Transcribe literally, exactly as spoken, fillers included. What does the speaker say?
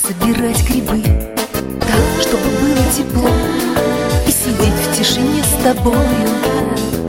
собирать грибы, так, чтобы было тепло, и сидеть в тишине с тобою.